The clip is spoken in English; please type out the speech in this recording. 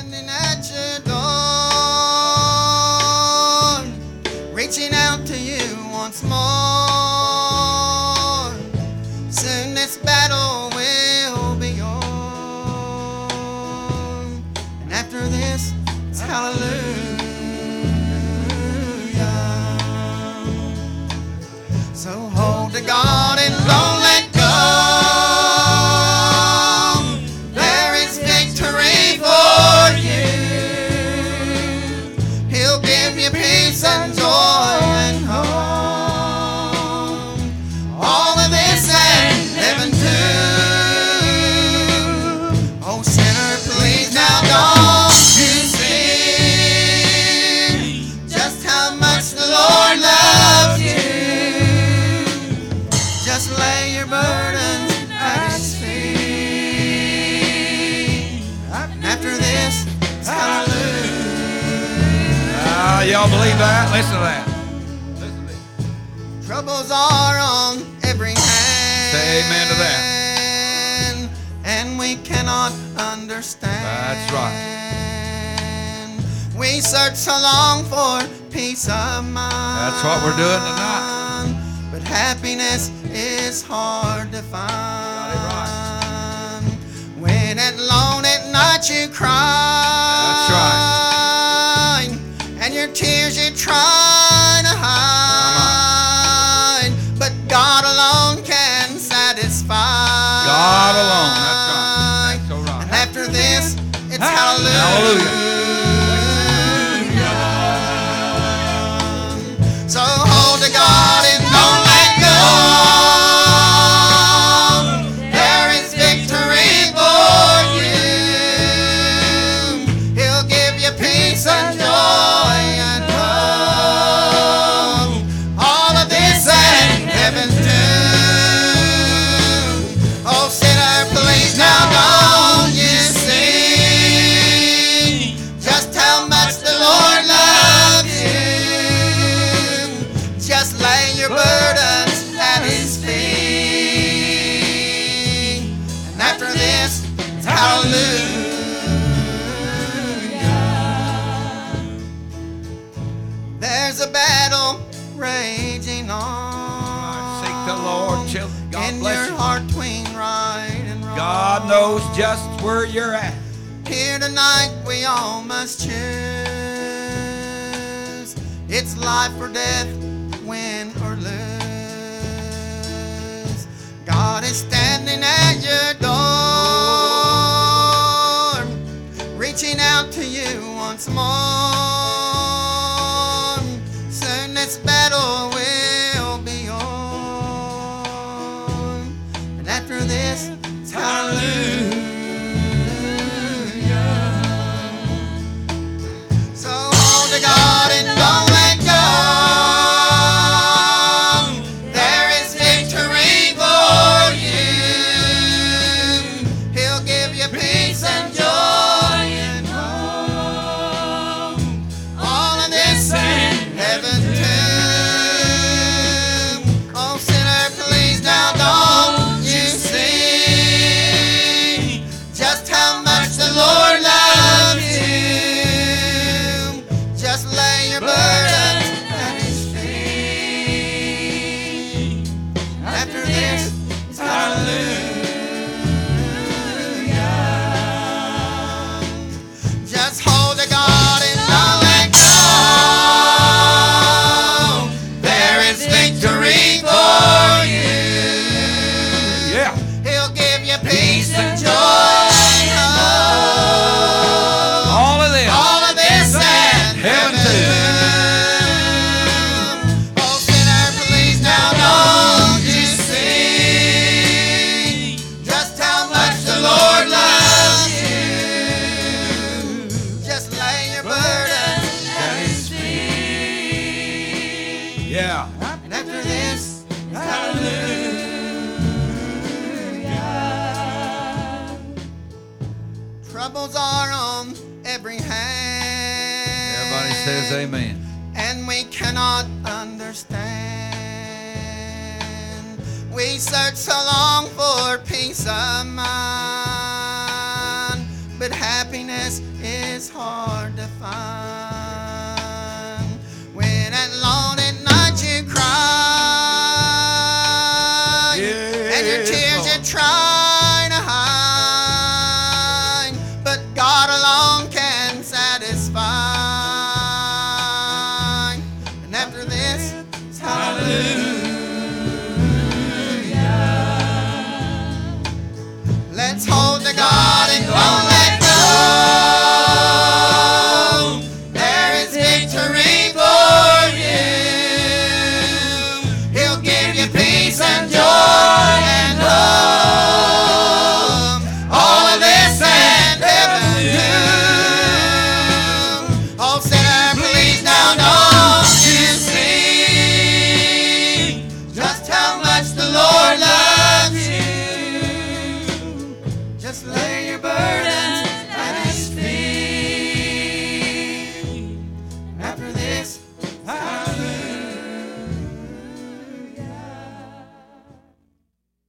standing at your door, reaching out to you once more. Soon this battle will be yours, and after this, it's hallelujah. So hold to God and don't let go. There is victory for you. He'll give you peace and joy and hope. All of this and heaven too. Oh sinner, please now don't you see just how much the Lord loves you. Just lay your burdens at His feet. And after this, it's hallelujah. Y'all believe that? Listen to that. Listen to this. Troubles are on every hand. Say amen to that. And we cannot understand. That's right. We search so long for peace of mind. That's what we're doing tonight. But happiness is hard to find. Got it right. When alone at night you cry. That's right. And your tears you try to hide. But God alone can satisfy. God alone. That's right. That's so right. And after this, it's hallelujah. Hallelujah. So hold to God and don't let go. There is victory for you. He'll give you peace and joy and hope. All of this and heaven too. Oh sinner, please now don't you see just how much the Lord loves you. Just lay your burdens at His feet. And after this, it's hallelujah. There's a battle raging on. Seek the Lord, children. God in bless your you. heart between right and wrong. God knows just where you're at. Here tonight we all must choose. It's life or death, win or lose. God is standing at your door, reaching out to you once more. Soon this battle will be yours, and after this, it's hallelujah. So hold to God and don't let go. There is victory for you. He'll give you peace and joy and hope. All of this in heaven too. Oh sinner, please now don't you see just how much the Lord loves you. Just lay your burdens at His feet. After this, it's hallelujah. Just hold to God and don't let go. There is victory for you. Yeah. He'll give you peace and joy and hope. All of this. All of this and Heaven heaven too. Oh sinner, please now don't you see just how much the Lord loves you. Just lay your burdens at His feet. Yeah. And after this, hallelujah. Troubles are on every hand. Everybody says amen. And we cannot understand. We search so long for peace of mind, but happiness happiness is hard to find. When at lonely